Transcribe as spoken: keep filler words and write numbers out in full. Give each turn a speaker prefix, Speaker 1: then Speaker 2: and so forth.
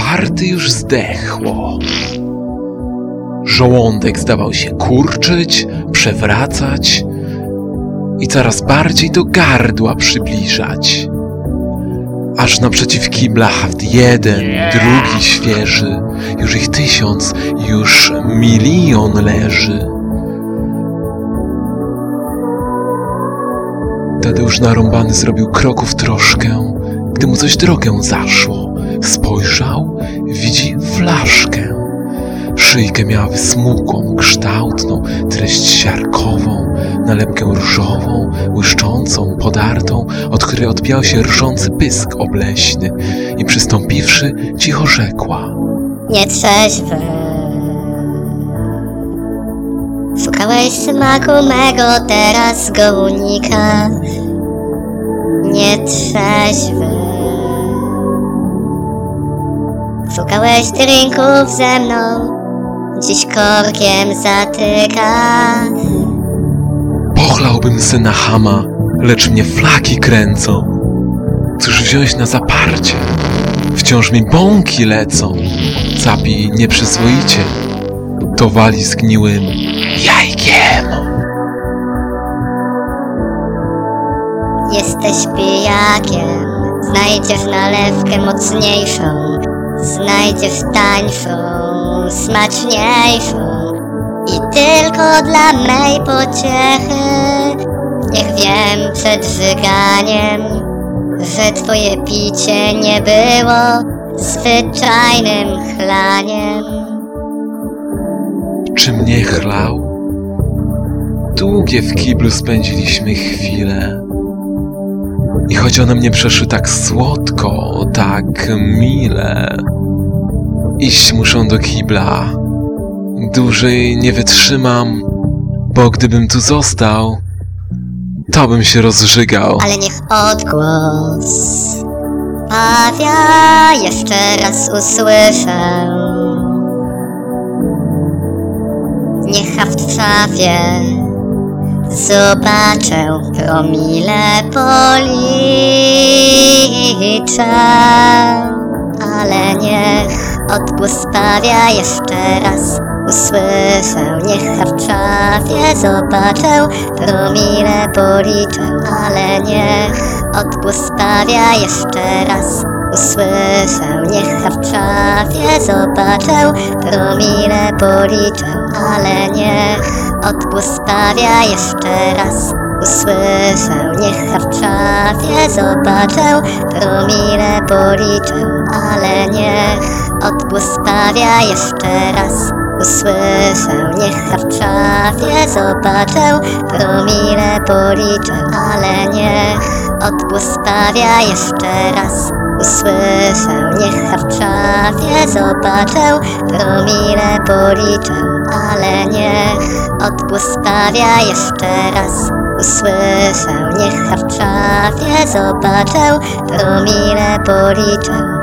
Speaker 1: warty już zdechło. Żołądek zdawał się kurczyć, przewracać i coraz bardziej do gardła przybliżać. Aż naprzeciw kibla haft jeden, drugi świeży, już ich tysiąc, już milion leży. Tadeusz narąbany zrobił kroków troszkę, gdy mu coś drogę zaszło. Spojrzał, widzi flaszkę. Szyjkę miała wysmukłą, kształtną, treść siarkową, nalepkę różową, błyszczącą, podartą, od której odbijał się rżący pysk obleśny i przystąpiwszy, cicho rzekła:
Speaker 2: Nietrzeźwy, szukałeś smaku mego, teraz go unikasz. Nietrzeźwy, szukałeś drinków ze mną, dziś korkiem zatykasz.
Speaker 1: Pochlałbym syna chama, lecz mnie flaki kręcą. Cóż wziąć na zaparcie? Wciąż mi bąki lecą. Zapij nieprzyzwoicie, to wali zgniłym jajkiem.
Speaker 2: Jesteś pijakiem, znajdziesz nalewkę mocniejszą, znajdziesz tańszą, smaczniejszą i tylko dla mej pociechy niech wiem przed wyganiem, że twoje picie nie było zwyczajnym chlaniem.
Speaker 1: Czy mnie chlał? Długie w kiblu spędziliśmy chwile. I choć one mnie przeszły tak słodko, tak mile, iść muszę do kibla. Dłużej nie wytrzymam, bo gdybym tu został, to bym się rozżygał.
Speaker 2: Ale niech odgłos pawia jeszcze raz usłyszę. Niech haft w szafie zobaczę, promile policzę. Ale niech odgłos pawia jeszcze raz usłyszę. Niech haft w szafie zobaczę, promile policzę. Ale niech odgłos pawia jeszcze raz usłyszę. Niech haft w szafie zobaczę, promile policzę. Ale niech odgłos pawia jeszcze raz usłyszę. Niech haft w szafie zobaczę, promile policzę. Ale niech odgłos pawia jeszcze raz usłyszę. Niech haft w szafie zobaczę, promile policzę. Ale niech odgłos pawia jeszcze raz usłyszę. Niech haft w szafie zobaczę, promile policzę. Ale niech odgłos pawia jeszcze raz usłyszę. Niech haft w szafie zobaczę, promile policzę.